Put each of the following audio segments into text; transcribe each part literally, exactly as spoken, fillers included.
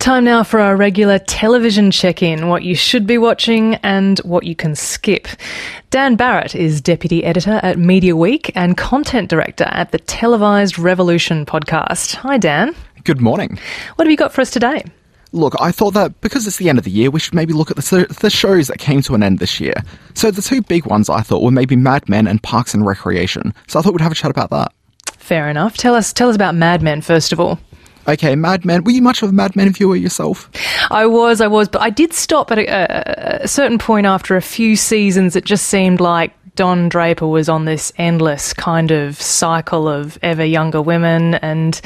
Time now for our regular television check-in, what you should be watching and what you can skip. Dan Barrett is Deputy Editor at Media Week and Content Director at the Televised Revolution podcast. Hi, Dan. Good morning. What have you got for us today? Look, I thought that because it's the end of the year, we should maybe look at the, the shows that came to an end this year. So the two big ones I thought were maybe Mad Men and Parks and Recreation. So I thought we'd have a chat about that. Fair enough. Tell us, tell us about Mad Men, first of all. Okay, Mad Men. Were you much of a Mad Men viewer yourself? I was, I was, but I did stop at a, a certain point after a few seasons. It just seemed like Don Draper was on this endless kind of cycle of ever younger women, and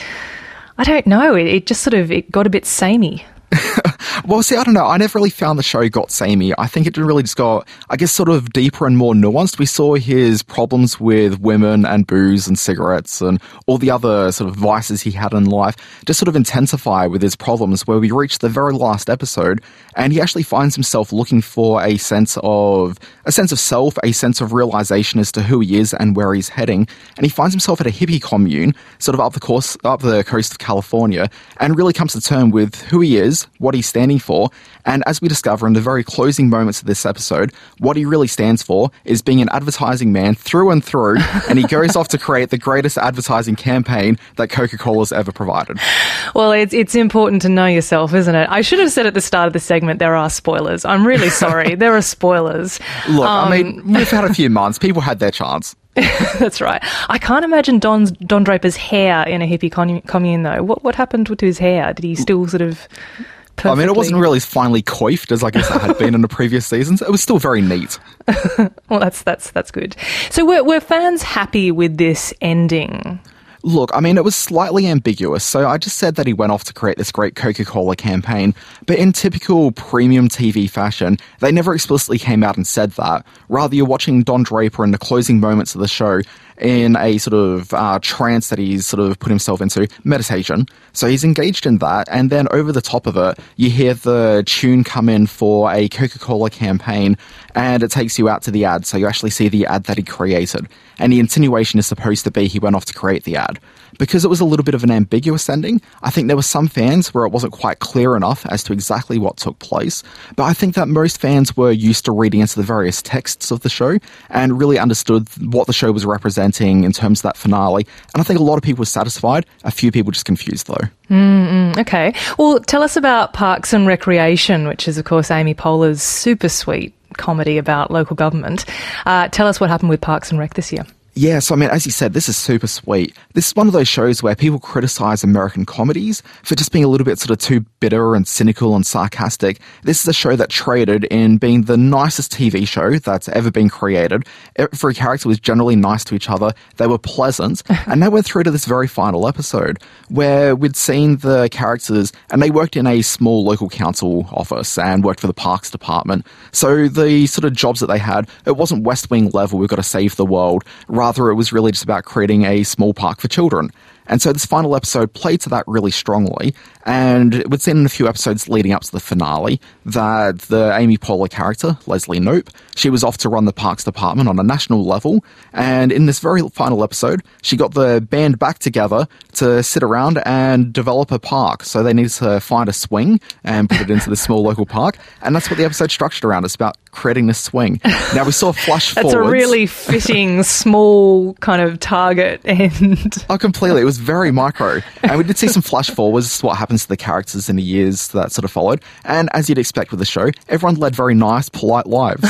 I don't know, it, it just sort of, it got a bit samey. Well, see, I don't know. I never really found the show got samey. I think it really just got, I guess, sort of deeper and more nuanced. We saw his problems with women and booze and cigarettes and all the other sort of vices he had in life just sort of intensify with his problems, where we reached the very last episode and he actually finds himself looking for a sense of a sense of self, a sense of realization as to who he is and where he's heading. And he finds himself at a hippie commune, sort of up the course, up the coast of California, and really comes to terms with who he is, what he's standing for, and as we discover in the very closing moments of this episode, what he really stands for is being an advertising man through and through, and he goes off to create the greatest advertising campaign that Coca-Cola's ever provided. Well, it's it's important to know yourself, isn't it? I should have said at the start of the segment there are spoilers. I'm really sorry. There are spoilers. Look, um, I mean, we've had a few months. People had their chance. That's right. I can't imagine Don's, Don Draper's hair in a hippie commune, commune, though. What what happened to his hair? Did he still sort of... Perfectly. I mean, it wasn't really as finely coiffed as I guess it had been in the previous seasons. It was still very neat. Well, that's that's that's good. So were, were fans happy with this ending? Look, I mean, it was slightly ambiguous. So I just said that he went off to create this great Coca-Cola campaign, but in typical premium T V fashion, they never explicitly came out and said that. Rather, you're watching Don Draper in the closing moments of the show in a sort of uh, trance that he's sort of put himself into, meditation. So he's engaged in that, and then over the top of it, you hear the tune come in for a Coca-Cola campaign, and it takes you out to the ad, so you actually see the ad that he created. And the insinuation is supposed to be he went off to create the ad. Because it was a little bit of an ambiguous ending, I think there were some fans where it wasn't quite clear enough as to exactly what took place, but I think that most fans were used to reading into the various texts of the show and really understood what the show was representing in terms of that finale, and I think a lot of people were satisfied, a few people just confused though. Mm-mm, okay. Well, tell us about Parks and Recreation, which is of course Amy Poehler's super sweet comedy about local government. Uh, tell us what happened with Parks and Rec this year. Yeah, so I mean, as you said, this is super sweet. This is one of those shows where people criticise American comedies for just being a little bit sort of too bitter and cynical and sarcastic. This is a show that traded in being the nicest T V show that's ever been created. Every character was generally nice to each other. They were pleasant. And they went through to this very final episode where we'd seen the characters, and they worked in a small local council office and worked for the parks department. So the sort of jobs that they had, it wasn't West Wing level, we've got to save the world. Rather, it was really just about creating a small park for children. And so this final episode played to that really strongly, and we'd seen in a few episodes leading up to the finale that the Amy Poehler character, Leslie Knope, she was off to run the parks department on a national level, and in this very final episode, she got the band back together to sit around and develop a park. So they needed to find a swing and put it into the small local park, and that's what the episode's structured around. It's about creating this swing. Now, we saw a flash That's forwards. a really fitting, small kind of target end. Oh, completely. It was very micro. And we did see some flash forwards, what happens to the characters in the years that sort of followed. And as you'd expect with the show, everyone led very nice, polite lives.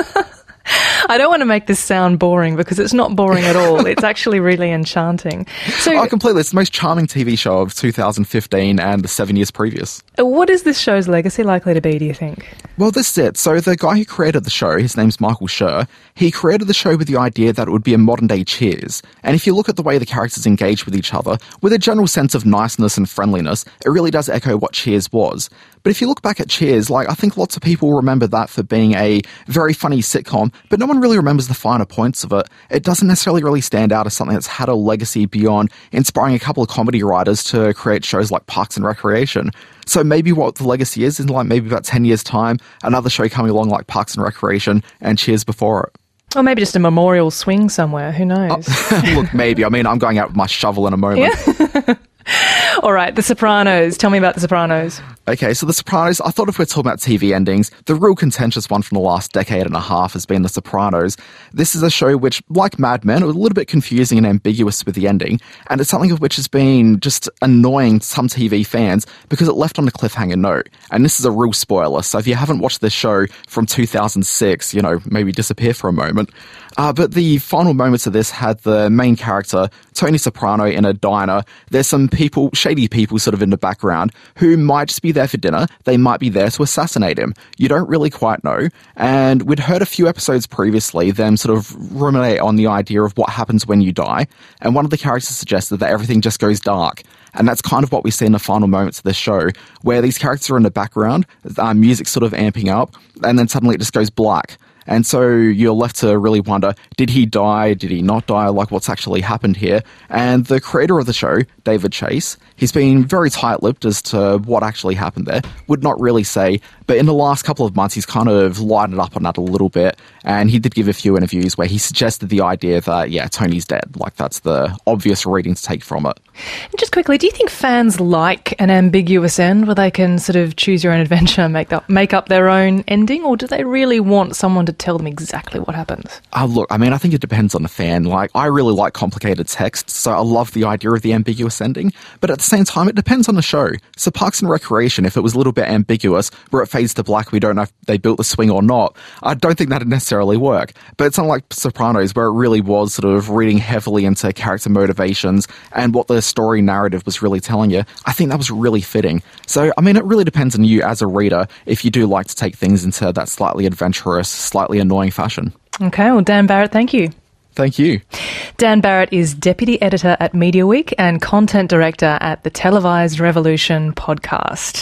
I don't want to make this sound boring because it's not boring at all. It's actually really enchanting. So, oh, completely. It's the most charming T V show of two thousand fifteen and the seven years previous. What is this show's legacy likely to be, do you think? Well, this is it. So the guy who created the show, his name's Michael Schur, he created the show with the idea that it would be a modern-day Cheers. And if you look at the way the characters engage with each other, with a general sense of niceness and friendliness, it really does echo what Cheers was. But if you look back at Cheers, like, I think lots of people remember that for being a very funny sitcom, but no one really remembers the finer points of it. It doesn't necessarily really stand out as something that's had a legacy beyond inspiring a couple of comedy writers to create shows like Parks and Recreation. So maybe what the legacy is, in like maybe about ten years' time, another show coming along like Parks and Recreation and Cheers before it. Or maybe just a memorial swing somewhere, who knows? Oh, look, maybe. I mean, I'm going out with my shovel in a moment. Yeah. All right, The Sopranos. Tell me about The Sopranos. Okay, so The Sopranos, I thought if we're talking about T V endings, the real contentious one from the last decade and a half has been The Sopranos. This is a show which, like Mad Men, was a little bit confusing and ambiguous with the ending, and it's something of which has been just annoying some T V fans because it left on a cliffhanger note. And this is a real spoiler, so if you haven't watched this show from two thousand six, you know, maybe disappear for a moment. Uh, but the final moments of this had the main character, Tony Soprano, in a diner. There's some people, shady people sort of in the background, who might just be there for dinner. They might be there to assassinate him. You don't really quite know. And we'd heard a few episodes previously them sort of ruminate on the idea of what happens when you die. And one of the characters suggested that everything just goes dark. And that's kind of what we see in the final moments of this show, where these characters are in the background, uh, music sort of amping up, and then suddenly it just goes black. And so you're left to really wonder, did he die? Did he not die? Like, what's actually happened here? And the creator of the show, David Chase, he's been very tight-lipped as to what actually happened there. Would not really say, but in the last couple of months, he's kind of lightened up on that a little bit. And he did give a few interviews where he suggested the idea that, yeah, Tony's dead. Like, that's the obvious reading to take from it. Just quickly, do you think fans like an ambiguous end where they can sort of choose your own adventure, make up, make up their own ending? Or do they really want someone to tell them exactly what happens? Uh, look, I mean, I think it depends on the fan. Like, I really like complicated text, so I love the idea of the ambiguous ending. But at the same time, it depends on the show. So Parks and Recreation, if it was a little bit ambiguous, where it fades to black, we don't know if they built the swing or not, I don't think that'd necessarily work. But it's unlike Sopranos, where it really was sort of reading heavily into character motivations and what the story narrative was really telling you. I think that was really fitting. So, I mean, it really depends on you as a reader if you do like to take things into that slightly adventurous, slightly annoying fashion. Okay, well, Dan Barrett, thank you. Thank you. Dan Barrett is Deputy Editor at Media Week and Content Director at the Televised Revolution podcast.